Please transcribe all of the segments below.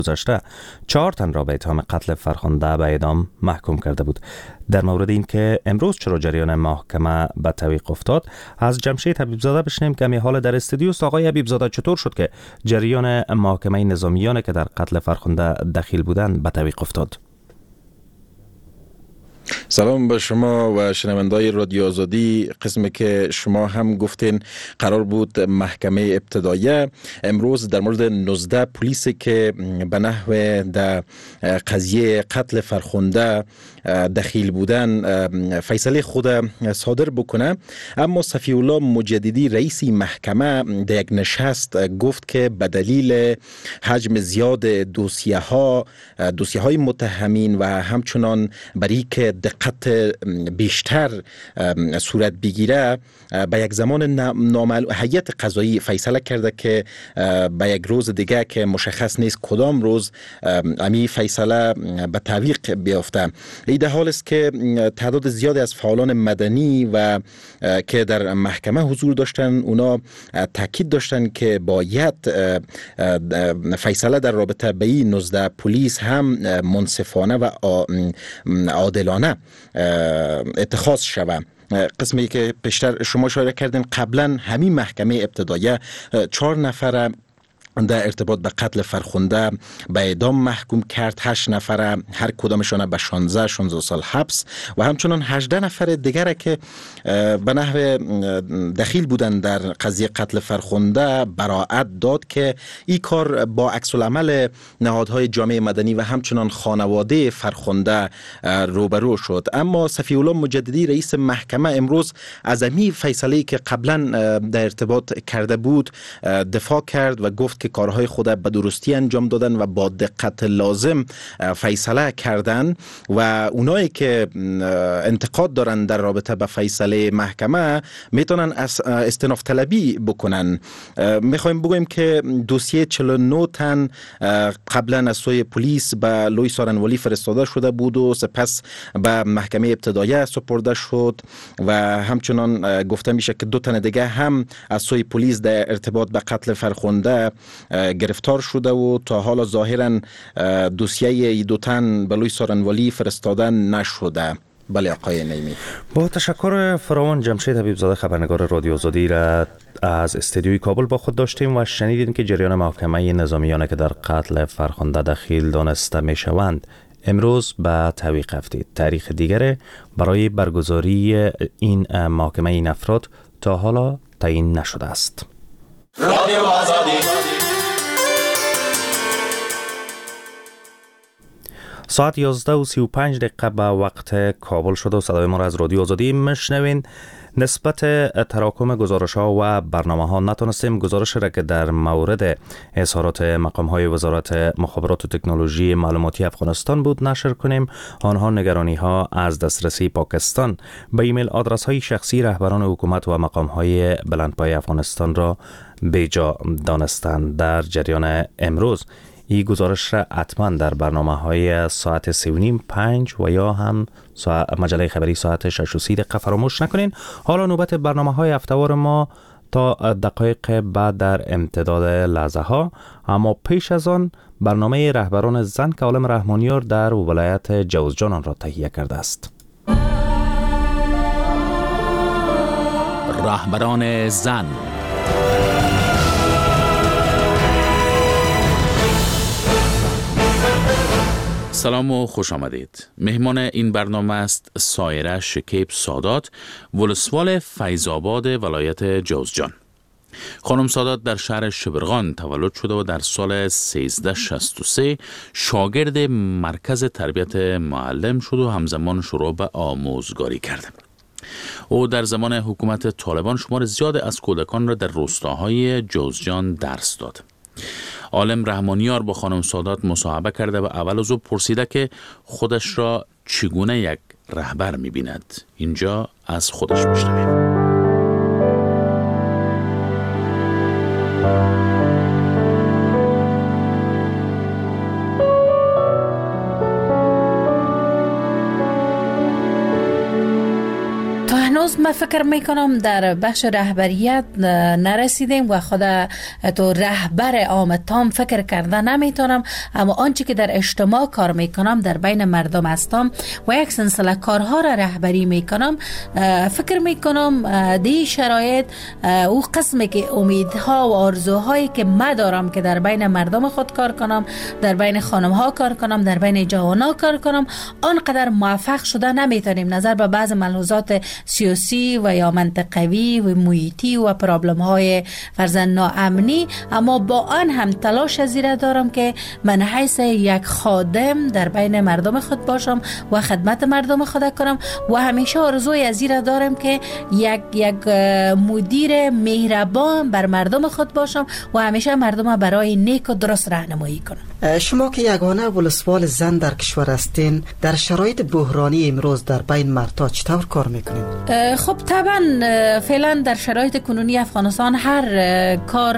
گذشته 4 تن را به اتهام قتل فرخنده به اعدام محکوم کرده بود. در مورد این که امروز چرا جریان محکمه به تعویق افتاد، از جمشید حبیبزاده بشنیم که حال در استودیو. آقای حبیبزاده، چطور شد که جریان محکمه نظامیان که در قتل فرخنده دخیل بودند به تعویق افتاد؟ سلام به شما و شنوندای رادیو آزادی. قسمی که شما هم گفتین قرار بود محکمه ابتداییه امروز در مورد 19 پلیسی که به نحو در قضیه قتل فرخنده دخیل بودن فیصله خود صادر بکنه. اما صفی الله مجددی رئیس محکمه در یک نشست گفت که به دلیل حجم زیاد دوسیه های متهمین و همچنان برای که دقت بیشتر صورت بگیره به یک زمان هیئت قضایی فیصله کرده که به یک روز دیگه که مشخص نیست کدام روز امی فیصله به تعویق بیافته. این حال است که تعداد زیادی از فعالان مدنی و که در محکمه حضور داشتن اونا تاکید داشتن که باید فیصله در رابطه به این 19 پلیس هم منصفانه و عادلانه اتخاذ شود. قسمی که پیشتر شما اشاره کردین قبلا همین محکمه ابتداییه 4 نفر در ارتباط به قتل فرخنده به اعدام محکوم کرد. 8 نفر هر کدامشان به 16 سال حبس و همچنان 18 نفر دیگر که به نحو دخیل بودن در قضیه قتل فرخنده براءت داد که این کار با عکس العمل نهادهای جامعه مدنی و همچنان خانواده فرخنده روبرو شد. اما صفی الله مجددی رئیس محکمه امروز از این فیصله که قبلا در ارتباط کرده بود دفاع کرد و گفت که کارهای خود به درستی انجام دادن و با دقت لازم فیصله کردن و اونایی که انتقاد دارن در رابطه با فیصله محکمه میتونن استئناف طلبی بکنن. میخوایم بگویم که دوسیه 49 تن قبلا از سوی پلیس به لوی سارنوالی فرستاده شده بود و سپس به محکمه ابتداییه سپرده شد و همچنان گفته میشه که 2 تن دیگه هم از سوی پلیس در ارتباط به قتل فرخنده گرفتار شده و تا حالا ظاهرا دوسیه 2 تن به لوی سارنوالی فرستاده نشده. بله آقای نعیمی. با تشکر فراوان جمشید حبیبزاده خبرنگار رادیو آزادی را از استودیوی کابل با خود داشتیم و شنیدیم که جریان محکمه نظامیان که در قتل فرخنده دخیل دانسته می شوند امروز به تعویق افتید. تاریخ دیگر برای برگزاری این محاکمه این افراد تا حالا تعیین نشده است. رادیو آزادی. ساعت 11:35 به وقت کابل شده و صدای ما را از رادیو آزادی میشنوین. نسبت تراکم گزارش ها و برنامه ها نتونستیم گزارش را که در مورد اظهارات مقام های وزارت مخابرات و تکنولوژی معلوماتی افغانستان بود نشر کنیم. آنها نگرانی ها از دسترسی پاکستان به ایمیل آدرس های شخصی رهبران حکومت و مقام های بلندپایه افغانستان را بیجا دانستند. در جریان امروز این گزارش را حتما در برنامه های ساعت 3:30 5 و یا هم مجله خبری ساعت 6:30 فراموش نکنین. حالا نوبت برنامه های هفته‌وار ما تا دقایق بعد در امتداد لحظه ها، اما پیش از آن برنامه رهبران زن که عالم رحمانیار در ولایت جوزجان آن را تهیه کرده است. رهبران زن. سلام و خوش آمدید. مهمان این برنامه است سایره شکیب سادات، ولسوال فیض‌آباد ولایت جوزجان. خانم سادات در شهر شبرغان تولد شده و در سال 1363 شاگرد مرکز تربیت معلم شد و همزمان شروع به آموزگاری کرد. او در زمان حکومت طالبان شمار زیاد از کودکان را در روستاهای جوزجان درس داد. عالم رحمانیار با خانم سادات مصاحبه کرده و اول از او پرسیده که خودش را چگونه یک رهبر می‌بیند. اینجا از خودش میشنویم. هنوز من فکر میکنم در بخش رهبریت نرسیدیم و خود تو رهبر عام تام فکر کرده نمیتونم، اما آنچه که در اجتماع کار میکنم در بین مردم هستم و یک سلسله کارها را رهبری میکنم، فکر میکنم دی شرایط او قسمی که امیدها و آرزوهایی که من دارم که در بین مردم خود کار کنم، در بین خانم ها کار کنم، در بین جوان ها کار کنم، آنقدر موفق شده نمیتونیم نظر به بعض ملحوظات سیاسی و یا منطقوی و محیطی و پرابلم های فرزن ناامنی، اما با آن هم تلاش زیره دارم که من حیث یک خادم در بین مردم خود باشم و خدمت مردم خود کنم و همیشه آرزوی ازیره دارم که یک مدیر مهربان بر مردم خود باشم و همیشه مردم برای نیک و درست راهنمایی کنم. شما که یگانه ولسوال زن در کشور هستین، در شرایط بحرانی امروز در بین مردها چطور کار میکنین؟ خب طبعا فعلا در شرایط کنونی افغانستان هر کار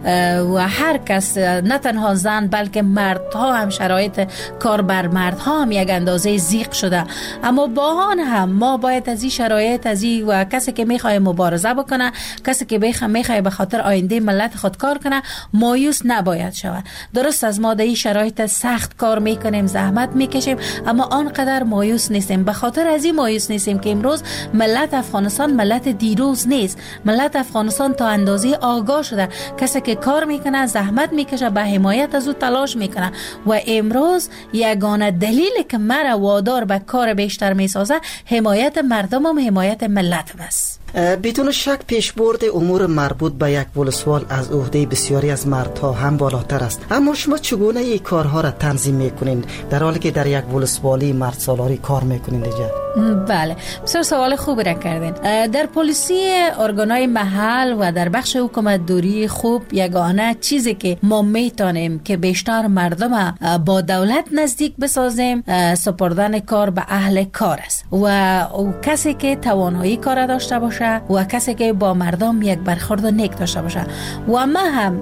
و هر کس، نه تنها زن بلکه مردها هم شرایط کار بر مردها هم یک اندازه ضیق شده، اما با آن هم ما باید از این شرایط و کسی که میخواد مبارزه بکنه، کسی که میخواد به خاطر آینده ملت خود کار کنه مایوس نباید شود. درست از ما در این شرایط سخت کار میکنیم، زحمت میکشیم، اما آنقدر مایوس نیستیم. به خاطر از این مایوس نیستیم که امروز ملت افغانستان ملت دیروز نیست. ملت افغانستان تا اندازه آگاه شده، کسی که کار میکنه زحمت میکشه، به حمایت از او تلاش میکنه و امروز یگانه دلیلی که مرا وادار به کار بیشتر میسازه حمایت مردم و حمایت ملت است. بدون شک پیشبرد امور مربوط به یک ولسوال از عهده بسیاری از مردها هم بالاتر است، اما شما چگونه این کارها را تنظیم میکنین در حالی که در یک ولسوالی مرد سالاری کار میکنین دیگه؟ بله، بسیار سوال خوبی را کردین. در پلیسی ارگانهای محل و در بخش حکومت دوری خوب یگانه چیزی که ما میتونیم که بیشتر مردم با دولت نزدیک بسازیم سپردن کار به اهل کار است و کسی که توانایی کار داشته باشه و کسی که با مردم یک برخورد نیک داشته باشه و من هم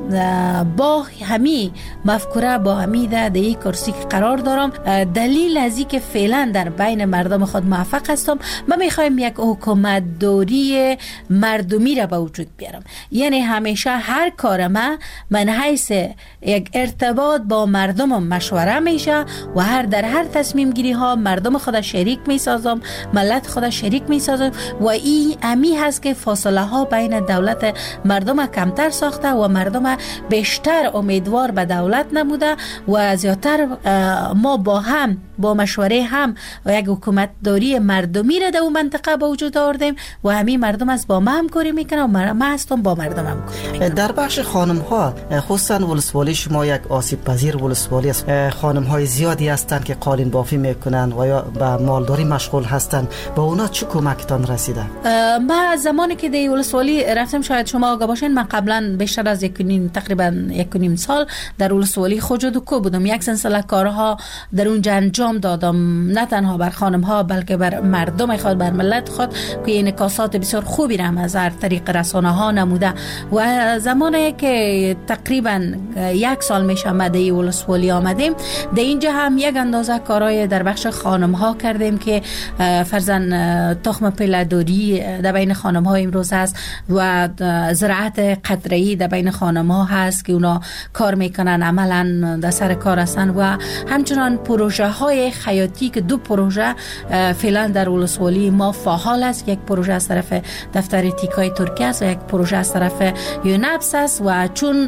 با همین مفکوره با همین در این کرسی قرار دارم. دلیل از این که فعلا در بین مردم خود موفق هستم، من میخوایم یک حکومت دوری مردمی را به وجود بیارم. یعنی همیشه هر کار من حیث یک ارتباط با مردم مشوره میشه و در هر تصمیم گیری ها مردم خود شریک میسازم، ملت خود شریک میسازم و این امی هست که فاصله ها بین دولت مردم کمتر ساخته و مردم بیشتر امیدوار به دولت نموده و زیادتر ما با مشوره هم یک حکومت داری مردمی را در اون منطقه به وجود آوردیم و همین مردم از با ما همکاری میکنن و من هستم با مردم همکاری میکنم. در بخش خانم ها خصوصا ولسوالی شما یک آسیب پذیر ولسوالی است. خانم های زیادی هستند که قالین بافی میکنن و یا به مالداری مشغول هستند، با اونا چه کمکتان رسیده؟ من زمانی که در ولسوالی رفتم، شاید شما آگاه باشین، من قبلا بیشتر از تقریبا 1.5 سال در ولسوالی خوجدوکو بودم. یک سلسله کارها در اونجا انجام دادم، نه تنها بر خانم ها بلکه بر مردم خود، بر ملت خود که انعکاسات بسیار خوبی را از هر طریق رسانه ها نموده. و زمانی که تقریبا 1 سال میشه ما در ولسوالی آمدیم، در اینجا هم یک اندازه کارهای در بخش خانم ها کردیم که فرزن تخم پله‌داری در بین خانم ها امروز هست و زراعت قطره‌ای در بین خانم ها هست که اونا کار میکنن، عملا در سر کار هستن و همچنان پروژه های خیاطی که 2 پروژه فعلا در ولسوالی ما فعال است. یک پروژه از طرف دفتر تیکای ترکیه است و یک پروژه از طرف یونپس است و چون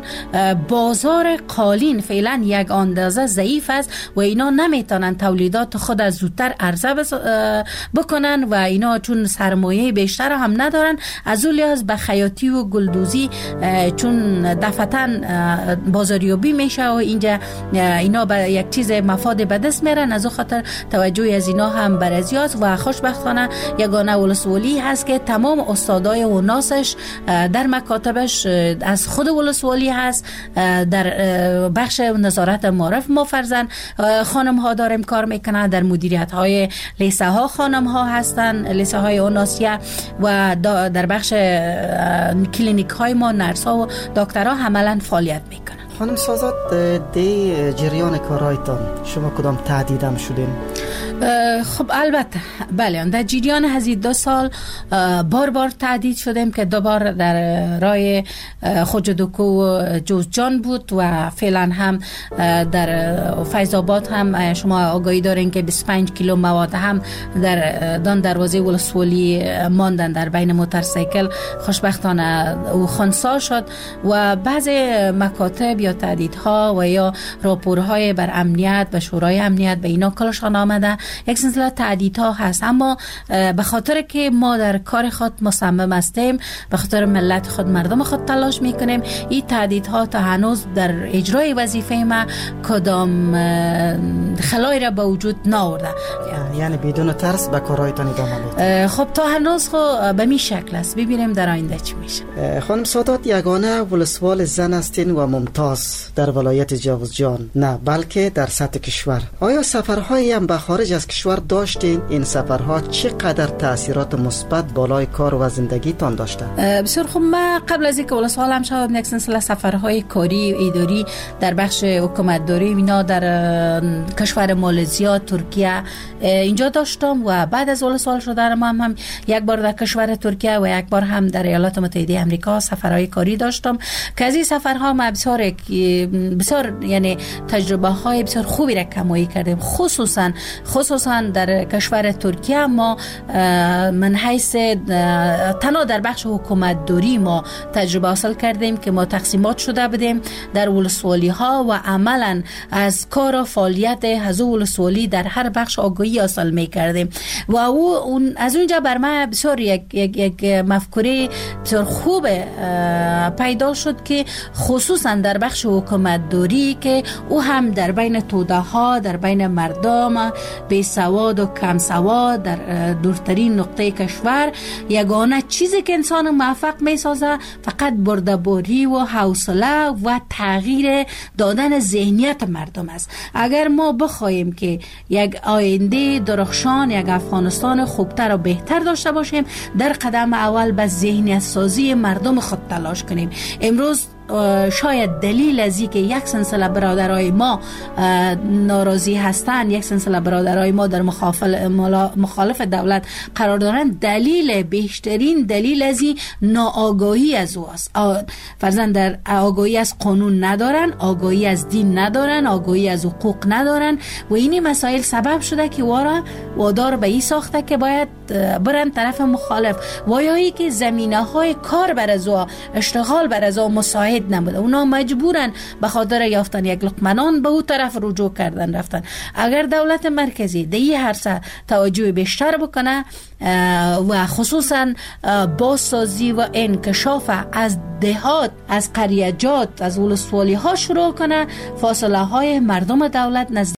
بازار قالین فعلا یک اندازه ضعیف است و اینا نمیتونن تولیدات خود از زودتر عرضه بکنن و اینا چون سرمایه بیشتر هم ندارن، از اون لحاظ به خیاطی و گلدوزی چون دفعتاً بازاریابی میشه و اینجا اینا به یک چیز مفاد به دست میرن، از اون خاطر توجه از اینا هم بر ازیاست و خوشبختانه یگانه ولسوالی هست که تمام استادای و ناسش در مکاتبش از خود ولسوالی هست. در بخش نظارت معارف ما فرزن خانم ها داریم کار میکنن، در مدیریت های لیسه ها خانم ها هستن، لیسه های اوناسیه و در بخش کلینیک های ما نرس ها و دکترها عملا فعالیت میکنن. خانم سازاد، دی جریان کارایتان شما کدام تهدیدم شدین؟ خب البته بله، در جریان هزید 2 سال بار تهدید شدیم که دوبار در راه خوجدوکو و جوزجان بود و فعلا هم در فیض آباد هم شما آگاهی دارین که 25 کیلو مواد هم در دان دروازه ولسوالی ماندن در بین موتورسیکل. خوشبختانه او خنثی شد و بعض مکاتب یا تهدیدها و یا راپورهای بر امنیت و شورای امنیت به اینا کلشان آمده. یک سلسله تهدیدها هست، اما به خاطر که ما در کار خود مصمم هستیم، به خاطر ملت خود، مردم خود تلاش میکنیم، این تهدیدها تا هنوز در اجرای وظیفه ما کدام خلایی را به وجود نآورده. یعنی بدون ترس به کارهایتان ادامه میدید؟ خب تا هنوز خب به می شکل است، ببینیم در آینده چی میشه. خانم سادات یگانه ولسوال زن هستین و ممتاز در ولایت جوزجان، نه بلکه در سطح کشور. آیا سفرهایی هم به خارج از کشور داشتین؟ این سفرها چقدر تاثیرات مثبت بالای کار و زندگیتان داشته؟ بسیار خوب. ما قبل از اینکه ولسوال هم شدم یک سلسله سفرهای کاری و اداری در بخش حکومت داری اینا در کشور مالزیا، ترکیه اینجا داشتم و بعد از ولسوال شدنم هم یک بار در کشور ترکیه و یک بار هم در ایالات متحده آمریکا سفرهای کاری داشتم که از این سفرها ما بسیار یعنی تجربه های بسیار خوبی را کمایی کردیم. خصوصا در کشور ترکیه ما من حیث تنها در بخش حکومت داری ما تجربه حاصل کردیم که ما تقسیمات شده بودیم در ولسوالی ها و عملا از کار و فعالیت حضور ولسوالی در هر بخش آگاهی حاصل می کردیم و از اونجا بر من بسیار یک مفکوره بسیار خوب پیدا شد که خصوصا در بخش حکومت داری که او هم در بین توده ها، در بین مردم بی سواد و کم سواد در دورترین نقطه کشور یگانه چیزی که انسان موفق می سازه فقط بردباری و حوصله و تغییر دادن ذهنیت مردم است. اگر ما بخوایم که یک آینده درخشان، یک افغانستان خوبتر و بهتر داشته باشیم، در قدم اول به ذهنیت سازی مردم خود تلاش کنیم. امروز شاید دلیل از این که یک سلسله برادرای ما ناراضی هستند، یک سلسله برادرای ما در مخالف دولت قرار دارند، بیشترین دلیل از این ناآگاهی از او است. فرضاً در آگاهی از قانون ندارن، آگاهی از دین ندارن، آگاهی از حقوق ندارن و این مسائل سبب شده که وادار به این ساخته که باید برن طرف مخالف و یا که زمینه های کار بر از او، اشتغال بر از او مساعد نبوده. اونا مجبورن به خاطر یافتن یک لقمه نان به اون طرف رجوع کردن رفتن. اگر دولت مرکزی در این عرصه توجه بیشتر بکنه و خصوصا بازسازی و انکشاف از دهات، از قریجات، از ولسوالی ها شروع کنه، فاصله های مردم دولت نزدیک